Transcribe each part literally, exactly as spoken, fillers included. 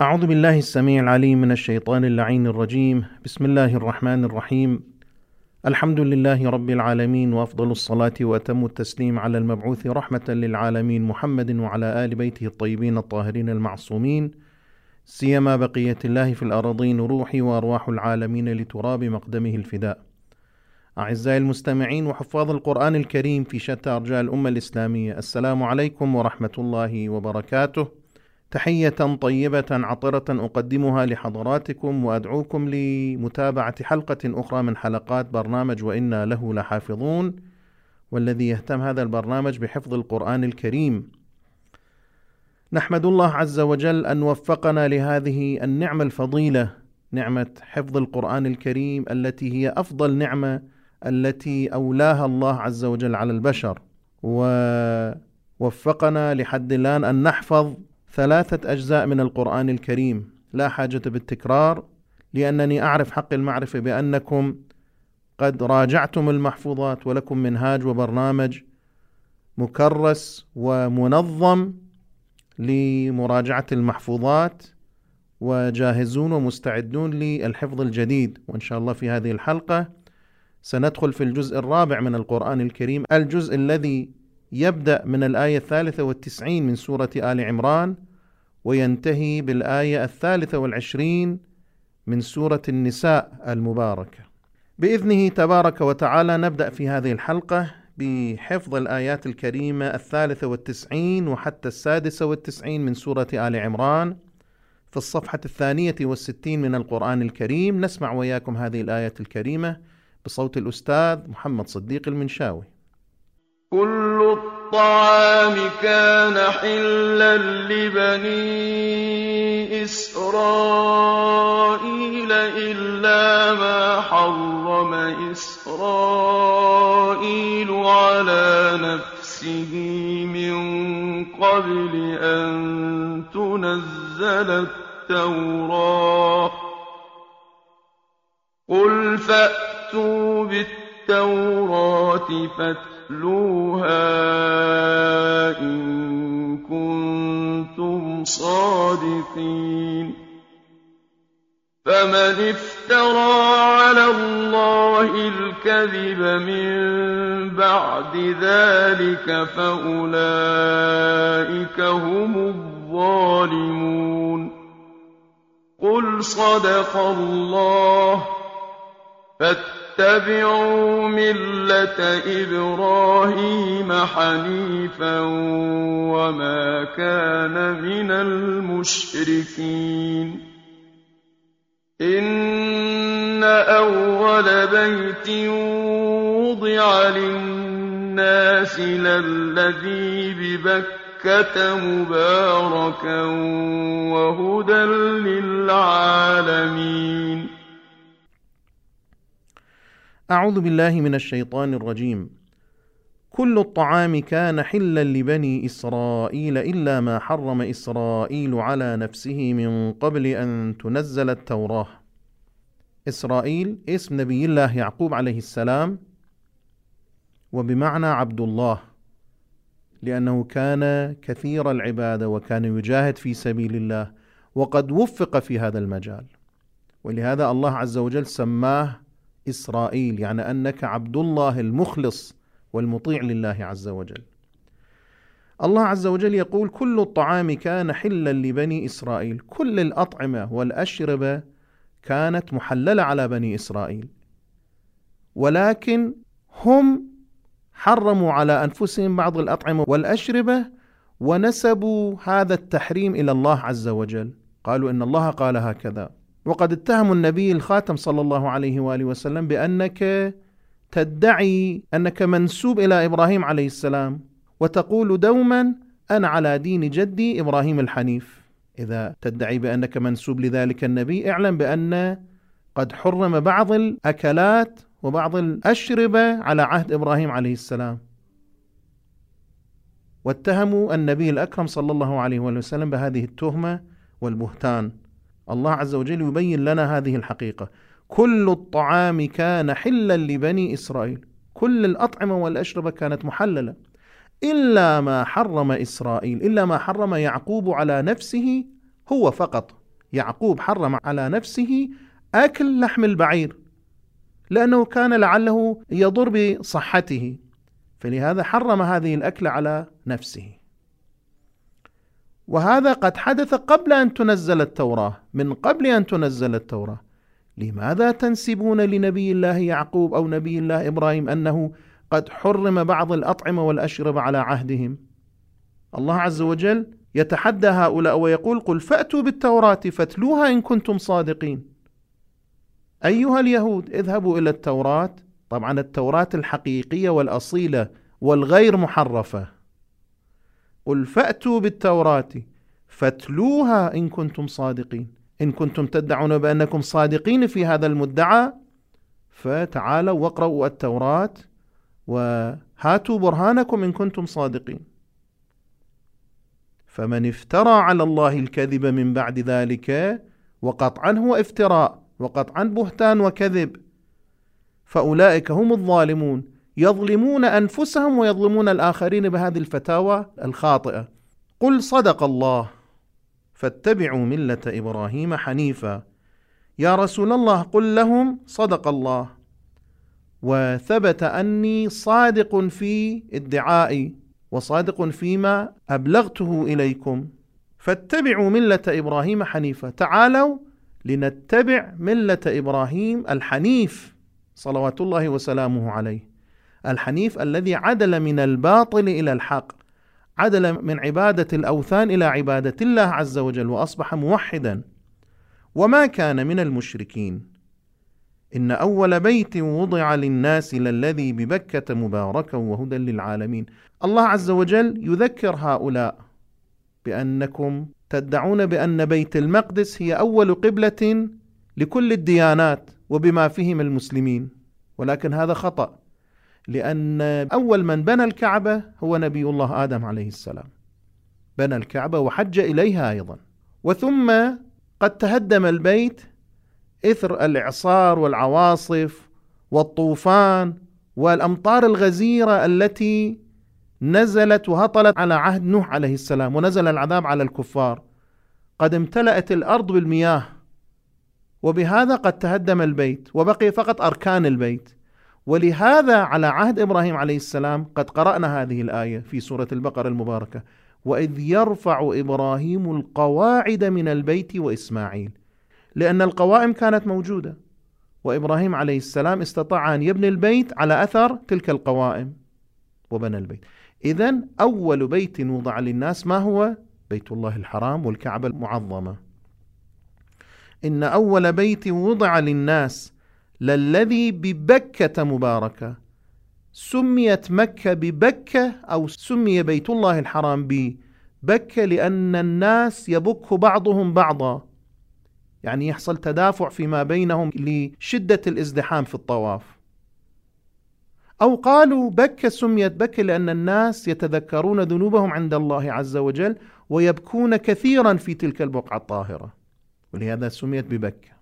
أعوذ بالله السميع العليم من الشيطان اللعين الرجيم. بسم الله الرحمن الرحيم. الحمد لله رب العالمين، وأفضل الصلاة وأتم التسليم على المبعوث رحمة للعالمين محمد وعلى آل بيته الطيبين الطاهرين المعصومين، سيما بقية الله في الأراضين، روحي وأرواح العالمين لتراب مقدمه الفداء. أعزائي المستمعين وحفاظ القرآن الكريم في شتى أرجاء الأمة الإسلامية، السلام عليكم ورحمة الله وبركاته. تحية طيبة عطرة أقدمها لحضراتكم، وأدعوكم لمتابعة حلقة أخرى من حلقات برنامج وإنا له لحافظون، والذي يهتم هذا البرنامج بحفظ القرآن الكريم. نحمد الله عز وجل أن وفقنا لهذه النعمة الفضيلة، نعمة حفظ القرآن الكريم، التي هي أفضل نعمة التي أولاها الله عز وجل على البشر، ووفقنا لحد الآن أن نحفظ ثلاثة أجزاء من القرآن الكريم. لا حاجة بالتكرار، لأنني أعرف حق المعرفة بأنكم قد راجعتم المحفوظات، ولكم منهاج وبرنامج مكرس ومنظم لمراجعة المحفوظات، وجاهزون ومستعدون للحفظ الجديد. وإن شاء الله في هذه الحلقة سندخل في الجزء الرابع من القرآن الكريم، الجزء الذي يبدأ من الآية الثالثة والتسعين من سورة آل عمران، وينتهي بالآية الثالثة والعشرين من سورة النساء المباركة. بإذنه تبارك وتعالى نبدأ في هذه الحلقة بحفظ الآيات الكريمة الثالثة والتسعين وحتى السادسة والتسعين من سورة آل عمران في الصفحة الثانية والستين من القرآن الكريم. نسمع وياكم هذه الآية الكريمة بصوت الأستاذ محمد صديق المنشاوي. كل الطعام كان حلا لبني إسرائيل إلا ما حرم إسرائيل على نفسه من قبل أن تنزل التوراة. قل فأتوا بالتوراة فاتلوها إن كنتم صادقين. فمن افترى على الله الكذب من بعد ذلك فأولئك هم الظالمون. قل صدق الله، فاتبعوا ملة إبراهيم حنيفا وما كان من المشركين. إن أول بيت وضع للناس للذي ببكة مباركا وهدى للعالمين. أعوذ بالله من الشيطان الرجيم. كل الطعام كان حلا لبني إسرائيل إلا ما حرم إسرائيل على نفسه من قبل أن تنزل التوراة. إسرائيل اسم نبي الله يعقوب عليه السلام، وبمعنى عبد الله، لأنه كان كثير العبادة وكان يجاهد في سبيل الله، وقد وفق في هذا المجال، ولهذا الله عز وجل سماه إسرائيل، يعني أنك عبد الله المخلص والمطيع لله عز وجل. الله عز وجل يقول كل الطعام كان حلا لبني إسرائيل. كل الأطعمة والأشربة كانت محللة على بني إسرائيل، ولكن هم حرموا على أنفسهم بعض الأطعمة والأشربة، ونسبوا هذا التحريم إلى الله عز وجل، قالوا إن الله قال هكذا. وقد اتهموا النبي الخاتم صلى الله عليه وآله وسلم بأنك تدعي أنك منسوب إلى إبراهيم عليه السلام، وتقول دوما أنا على دين جدي إبراهيم الحنيف. إذا تدعي بأنك منسوب لذلك النبي، اعلم بأن قد حرم بعض الأكلات وبعض الأشربة على عهد إبراهيم عليه السلام. واتهموا النبي الأكرم صلى الله عليه وآله وسلم بهذه التهمة والبهتان. الله عز وجل يبين لنا هذه الحقيقة. كل الطعام كان حلا لبني إسرائيل، كل الأطعمة والأشربة كانت محللة، إلا ما حرم إسرائيل، إلا ما حرم يعقوب على نفسه هو فقط، يعقوب حرم على نفسه أكل لحم البعير لأنه كان لعله يضر بصحته، فلهذا حرم هذه الأكل على نفسه. وهذا قد حدث قبل أن تنزل التوراة، من قبل أن تنزل التوراة. لماذا تنسبون لنبي الله يعقوب أو نبي الله إبراهيم أنه قد حرم بعض الأطعمة والأشربة على عهدهم؟ الله عز وجل يتحدى هؤلاء ويقول: قل فأتوا بالتوراة فاتلوها إن كنتم صادقين. أيها اليهود اذهبوا إلى التوراة، طبعا التوراة الحقيقية والأصيلة والغير محرفة. قل فأتوا بالتوراة فاتلوها إن كنتم صادقين، إن كنتم تدعون بأنكم صادقين في هذا المدعى فتعالوا واقرأوا التوراة وهاتوا برهانكم إن كنتم صادقين. فمن افترى على الله الكذب من بعد ذلك وقطعا هو افتراء وقطعا بهتان وكذب، فأولئك هم الظالمون، يظلمون أنفسهم ويظلمون الآخرين بهذه الفتاوى الخاطئة. قل صدق الله فاتبعوا ملة إبراهيم حنيفا. يا رسول الله قل لهم صدق الله، وثبت أني صادق في ادعائي وصادق فيما أبلغته إليكم، فاتبعوا ملة إبراهيم حنيفا. تعالوا لنتبع ملة إبراهيم الحنيف صلوات الله وسلامه عليه، الحنيف الذي عدل من الباطل إلى الحق، عدل من عبادة الأوثان إلى عبادة الله عز وجل، وأصبح موحدا وما كان من المشركين. إن أول بيت وضع للناس للذي ببكة مباركا وهدى للعالمين. الله عز وجل يذكر هؤلاء بأنكم تدعون بأن بيت المقدس هي أول قبلة لكل الديانات وبما فيهم المسلمين، ولكن هذا خطأ، لأن أول من بنى الكعبة هو نبي الله آدم عليه السلام، بنى الكعبة وحج إليها أيضا، وثم قد تهدم البيت إثر الإعصار والعواصف والطوفان والأمطار الغزيرة التي نزلت وهطلت على عهد نوح عليه السلام، ونزل العذاب على الكفار، قد امتلأت الأرض بالمياه، وبهذا قد تهدم البيت وبقي فقط أركان البيت. ولهذا على عهد إبراهيم عليه السلام قد قرأنا هذه الآية في سورة البقرة المباركة: وإذ يرفع إبراهيم القواعد من البيت وإسماعيل، لأن القوائم كانت موجودة، وإبراهيم عليه السلام استطاع أن يبني البيت على أثر تلك القوائم وبنى البيت. إذن أول بيت وضع للناس ما هو؟ بيت الله الحرام والكعبة المعظمة. إن أول بيت وضع للناس للذي ببكة مباركة. سميت مكة ببكة أو سمي بيت الله الحرام ببكة لأن الناس يبك بعضهم بعضا، يعني يحصل تدافع فيما بينهم لشدة الازدحام في الطواف. أو قالوا بكة سميت بكة لأن الناس يتذكرون ذنوبهم عند الله عز وجل ويبكون كثيرا في تلك البقعة الطاهرة، ولهذا سميت ببكة.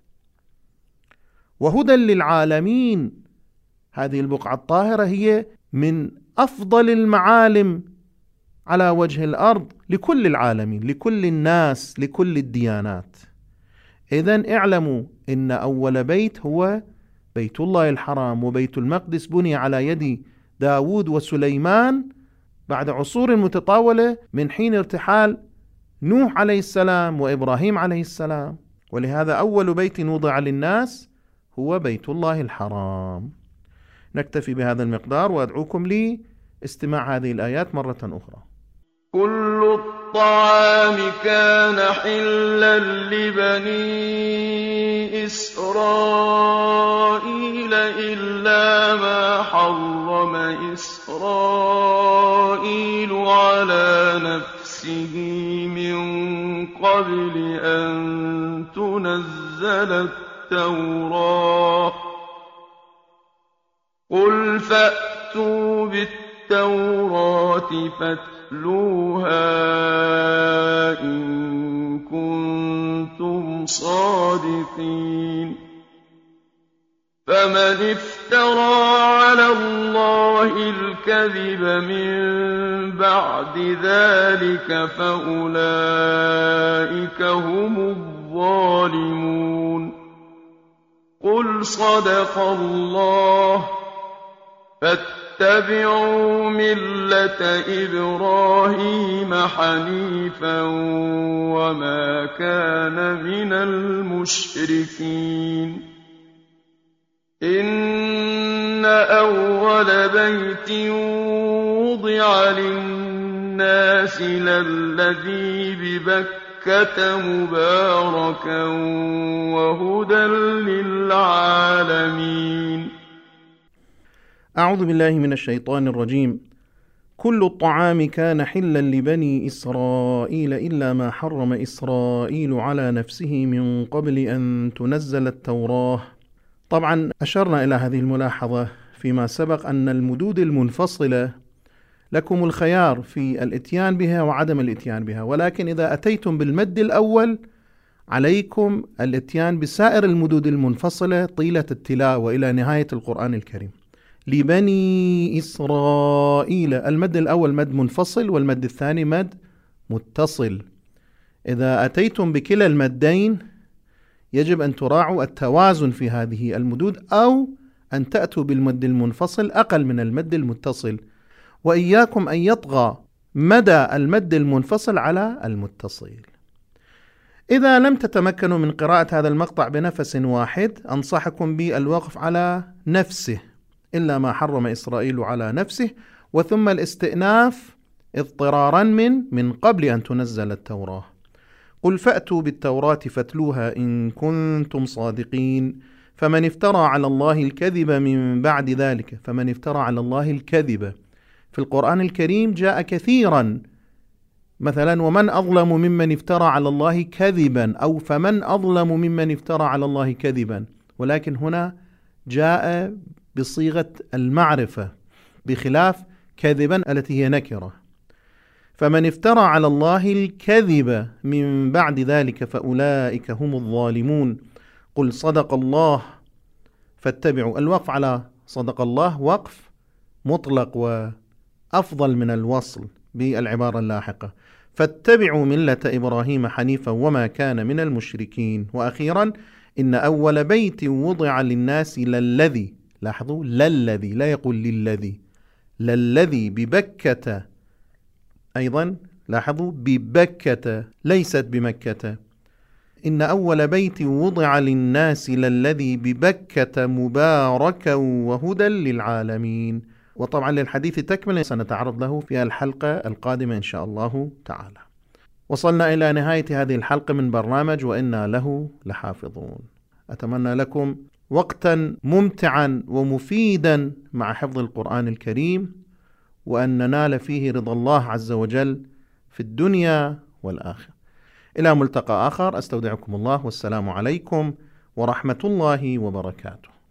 وهدى للعالمين، هذه البقعة الطاهرة هي من أفضل المعالم على وجه الأرض لكل العالمين، لكل الناس، لكل الديانات. إذن اعلموا إن أول بيت هو بيت الله الحرام، وبيت المقدس بني على يد داود وسليمان بعد عصور متطاولة من حين ارتحال نوح عليه السلام وإبراهيم عليه السلام. ولهذا أول بيت وضع للناس هو بيت الله الحرام. نكتفي بهذا المقدار، وأدعوكم لاستماع هذه الآيات مرة أخرى. كل الطعام كان حلا لبني إسرائيل إلا ما حرم إسرائيل على نفسه من قبل أن تنزل التوراة. قل فأتوا بالتوراة فاتلوها إن كنتم صادقين. فمن افترى على الله الكذب من بعد ذلك فأولئك هم الظالمون. قل صدق الله فاتبعوا ملة إبراهيم حنيفا وما كان من المشركين. إن أول بيت وضع للناس للذي ببكة مباركا وهدى للعالمين. أعوذ بالله من الشيطان الرجيم. كل الطعام كان حلا لبني إسرائيل إلا ما حرم إسرائيل على نفسه من قبل أن تنزل التوراة. طبعا أشرنا إلى هذه الملاحظة فيما سبق أن المدود المنفصلة لكم الخيار في الإتيان بها وعدم الإتيان بها، ولكن إذا أتيتم بالمد الأول عليكم الإتيان بسائر المدود المنفصلة طيلة التلاوة إلى نهاية القرآن الكريم. لبني إسرائيل، المد الأول مد منفصل والمد الثاني مد متصل. إذا أتيتم بكلا المدين يجب أن تراعوا التوازن في هذه المدود، أو أن تأتوا بالمد المنفصل أقل من المد المتصل، وإياكم أن يطغى مدى المد المنفصل على المتصل. إذا لم تتمكنوا من قراءة هذا المقطع بنفس واحد أنصحكم بالوقف على نفسه، إلا ما حرم إسرائيل على نفسه، وثم الاستئناف اضطرارا من من قبل أن تنزل التوراة. قل فأتوا بالتوراة فاتلوها إن كنتم صادقين فمن افترى على الله الكذب من بعد ذلك. فمن افترى على الله الكذب في القرآن الكريم جاء كثيرا، مثلا ومن أظلم ممن افترى على الله كذبا، أو فمن أظلم ممن افترى على الله كذبا، ولكن هنا جاء بصيغة المعرفة بخلاف كذبا التي هي نكرة. فمن افترى على الله الكذب من بعد ذلك فأولئك هم الظالمون. قل صدق الله فاتبعوا. الوقف على صدق الله وقف مطلق وأفضل من الوصل بالعبارة اللاحقة. فاتبعوا ملة إبراهيم حنيفا وما كان من المشركين. وأخيرا إن أول بيت وضع للناس للذي، لاحظوا للذي، لا يقول للذي، للذي ببكة، أيضا لاحظوا ببكة ليست بمكة. إن أول بيت وضع للناس للذي ببكة مباركا وهدى للعالمين. وطبعا للحديث تكمل سنتعرض له في الحلقة القادمة إن شاء الله تعالى. وصلنا إلى نهاية هذه الحلقة من برنامج وإنا له لحافظون. أتمنى لكم وقتا ممتعا ومفيدا مع حفظ القرآن الكريم، وأن ننال فيه رضا الله عز وجل في الدنيا والآخرة. إلى ملتقى آخر، أستودعكم الله، والسلام عليكم ورحمة الله وبركاته.